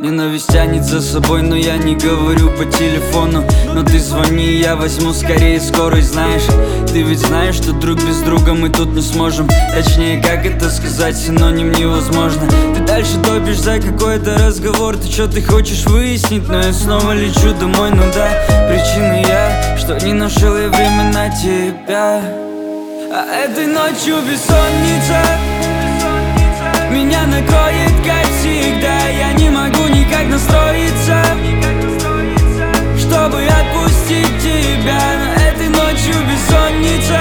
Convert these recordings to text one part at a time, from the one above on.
Ненависть тянет за собой, но я не говорю по телефону. Но ты звони, я возьму скорее скорость, знаешь. Ты ведь знаешь, что друг без друга мы тут не сможем. Точнее, как это сказать, синоним невозможно. Ты дальше топишь за какой-то разговор. Ты что ты хочешь выяснить, но я снова лечу домой. Ну да, причина я, что не нашел я время на тебя. А этой ночью бессонница меня накроет, как всегда. Я не могу никак настроиться, чтобы отпустить тебя. Но этой ночью бессонница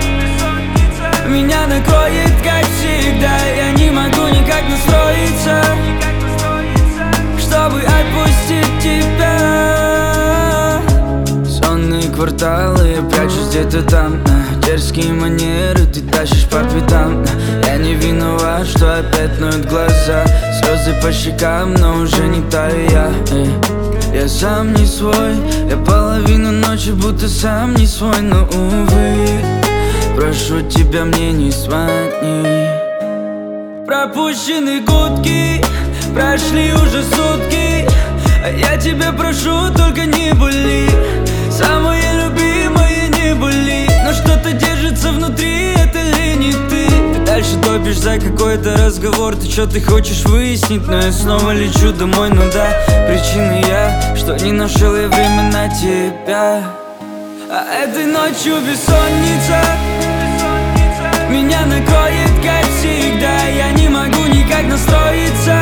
меня накроет, как всегда. Я не могу никак настроиться, чтобы отпустить тебя. Сонные кварталы, я прячусь где-то там. Дерзкие манеры ты тащишь по пятам. Я не виноват, что опять ноют глаза. Слезы по щекам, но уже не таю я. Я сам не свой, я половину ночи будто сам не свой. Но увы, прошу тебя, мне не звони. Пропущены гудки, прошли уже сутки, а я тебя прошу, только не були. Самое любимое, не були. Но что-то держится внутри, это ли не ты? Ты дальше топишь за какой-то разговор. Ты что ты хочешь выяснить, но я снова лечу домой. Ну да, причина я, что не нашел я время на тебя. А этой ночью бессонница меня накроет, как всегда. Я не могу никак настроиться,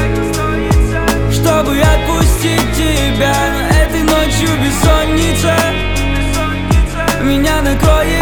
чтобы отпустить тебя. Но этой ночью бессонница меня накроет,